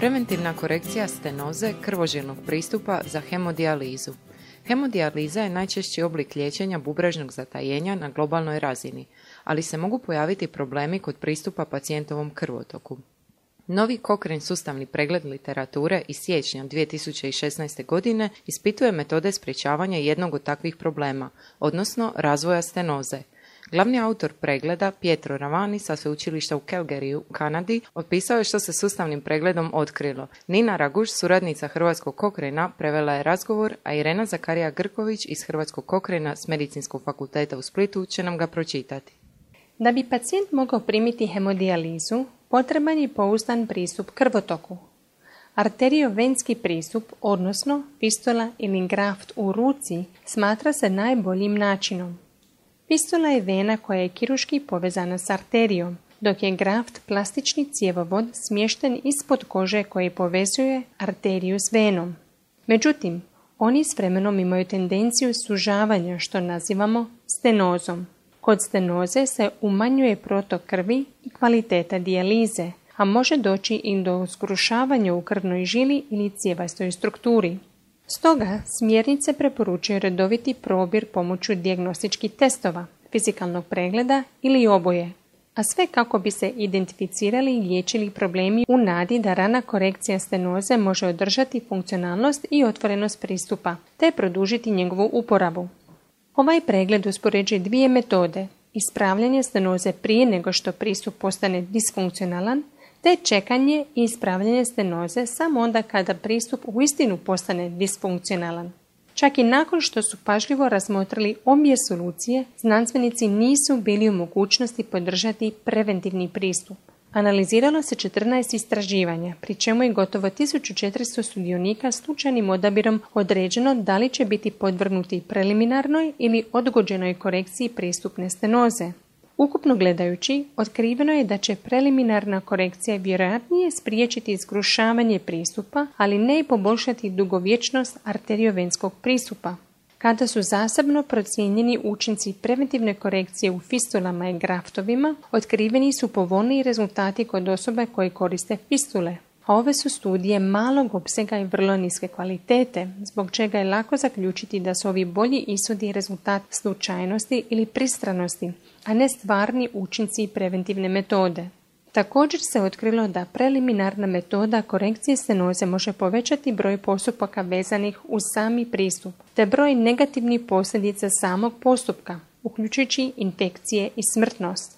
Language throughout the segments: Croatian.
Preventivna korekcija stenoze krvožilnog pristupa za hemodijalizu. Hemodijaliza je najčešći oblik liječenja bubrežnog zatajenja na globalnoj razini, ali se mogu pojaviti problemi kod pristupa pacijentovom krvotoku. Novi Cochrane sustavni pregled literature iz siječnja 2016. godine ispituje metode sprječavanja jednog od takvih problema, odnosno razvoja stenoze. Glavni autor pregleda, Pietro Ravani sa sveučilišta u Calgaryu u Kanadi, opisao je što se sustavnim pregledom otkrilo. Nina Raguš, suradnica Hrvatskog Cochrana, prevela je razgovor, a Irena Zakarija Grković iz Hrvatskog Cochrana s Medicinskog fakulteta u Splitu će nam ga pročitati. Da bi pacijent mogao primiti hemodijalizu, potreban je pouzdan pristup krvotoku. Arteriovenski pristup, odnosno fistula ili graft u ruci, smatra se najboljim načinom. Fistula je vena koja je kirurški povezana s arterijom, dok je graft plastični cjevovod smješten ispod kože koji povezuje arteriju s venom. Međutim, oni s vremenom imaju tendenciju sužavanja, što nazivamo stenozom. Kod stenoze se umanjuje protok krvi i kvaliteta dijalize, a može doći i do zgrušavanja u krvnoj žili ili cjevastoj strukturi. Stoga, smjernice preporučuju redoviti probir pomoću dijagnostičkih testova, fizikalnog pregleda ili oboje, a sve kako bi se identificirali i liječili problemi u nadi da rana korekcija stenoze može održati funkcionalnost i otvorenost pristupa, te produžiti njegovu uporabu. Ovaj pregled uspoređuje dvije metode, ispravljanje stenoze prije nego što pristup postane disfunkcionalan, te čekanje i ispravljanje stenoze samo onda kada pristup uistinu postane disfunkcionalan. Čak i nakon što su pažljivo razmotrili obje solucije, znanstvenici nisu bili u mogućnosti podržati preventivni pristup. Analiziralo se 14 istraživanja, pri čemu je gotovo 1400 sudionika slučajnim odabirom određeno da li će biti podvrgnuti preliminarnoj ili odgođenoj korekciji pristupne stenoze. Ukupno gledajući, otkriveno je da će preliminarna korekcija vjerojatnije spriječiti zgrušavanje pristupa, ali ne i poboljšati dugovječnost arteriovenskog pristupa. Kada su zasebno procijenjeni učinci preventivne korekcije u fistulama i graftovima, otkriveni su povoljniji rezultati kod osobe koje koriste fistule. A ove su studije malog opsega i vrlo niske kvalitete, zbog čega je lako zaključiti da su ovi bolji ishodi rezultat slučajnosti ili pristranosti, a ne stvarni učinci preventivne metode. Također se otkrilo da preliminarna metoda korekcije stenoze može povećati broj postupaka vezanih uz sami pristup, te broj negativnih posljedica samog postupka, uključujući infekcije i smrtnost.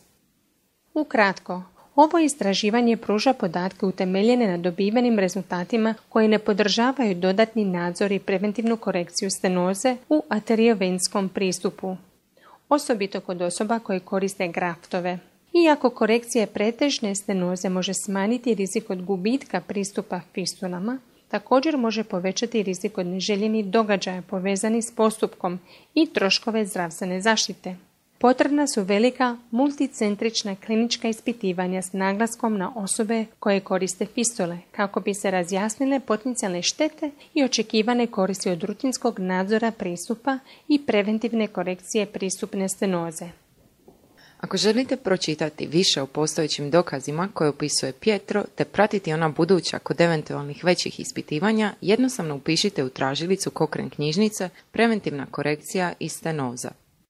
Ukratko, ovo istraživanje pruža podatke utemeljene na dobivenim rezultatima koji ne podržavaju dodatni nadzor i preventivnu korekciju stenoze u arteriovenskom pristupu, osobito kod osoba koje koriste graftove. Iako korekcija pretežne stenoze može smanjiti rizik od gubitka pristupa fistulama, također može povećati rizik od neželjenih događaja povezanih s postupkom i troškove zdravstvene zaštite. Potrebna su velika multicentrična klinička ispitivanja s naglaskom na osobe koje koriste fistule, kako bi se razjasnile potencijalne štete i očekivane koristi od rutinskog nadzora pristupa i preventivne korekcije pristupne stenoze. Ako želite pročitati više o postojećim dokazima koje opisuje Pietro te pratiti ona buduća kod eventualnih većih ispitivanja, jednostavno upišite u tražilicu Cochrane knjižnice Preventivna korekcija i stenoza.